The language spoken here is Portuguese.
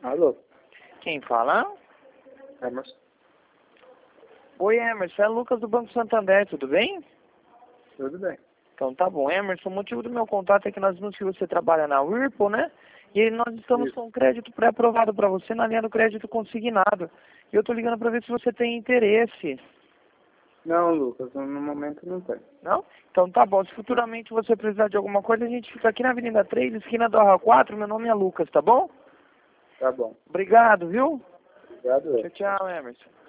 Alô? Quem fala? Emerson? Oi, Emerson, é Lucas do Banco Santander, tudo bem? Tudo bem. Então tá bom, Emerson, o motivo do meu contato é que nós vimos que você trabalha na Whirlpool, né? E aí nós estamos Isso. com crédito pré-aprovado para você na linha do crédito consignado. E eu tô ligando para ver se você tem interesse. Não, Lucas, no momento não tem. Não? Então tá bom, se futuramente você precisar de alguma coisa, a gente fica aqui na Avenida 3, esquina do Arra 4, meu nome é Lucas, tá bom? Tá bom. Obrigado, viu? Obrigado. Tchau, tchau, Emerson.